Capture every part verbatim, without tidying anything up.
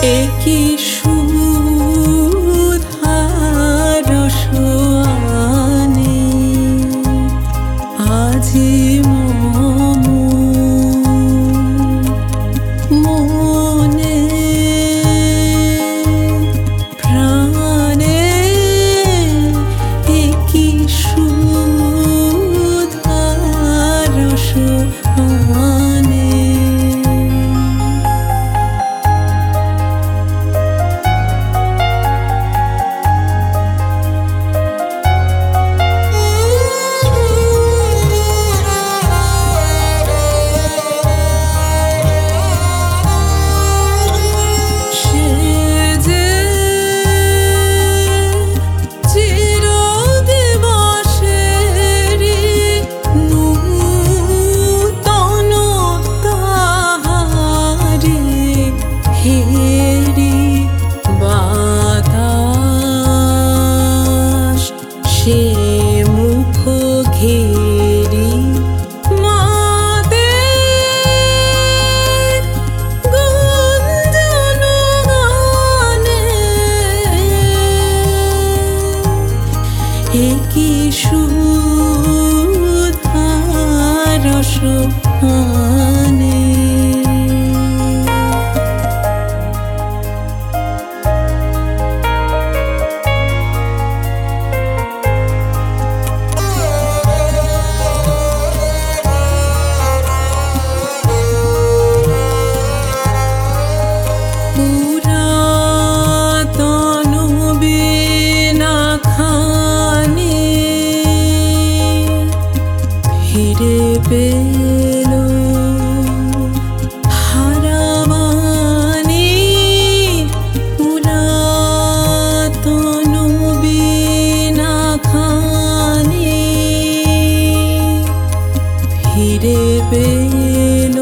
একই সুধার সোয়ানে আজি মম মনে প্রাণে একই সুধার সোয়ানে সে মুখ ঘেরি মাদের গুঞ্জন গানে একই সুধার সোয়ানে ফিরে পেল হারামানি পুরাতন বিনা খানি ফিরে পেল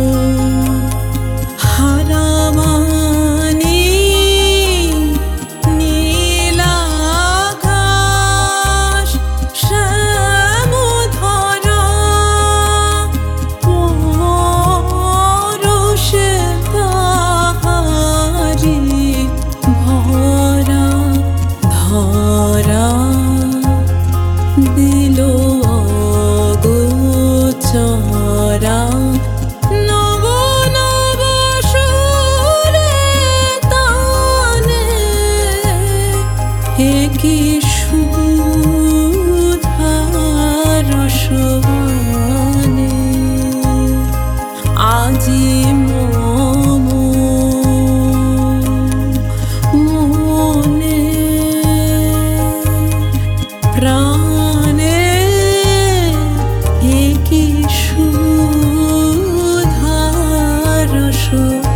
হারামানি নীলাকাশ দিল অগোচরা নব নব সুরে তানে একই সুধার সোয়ানে আজি মম মনে প্রাণে একই সুধার সোয়ানে।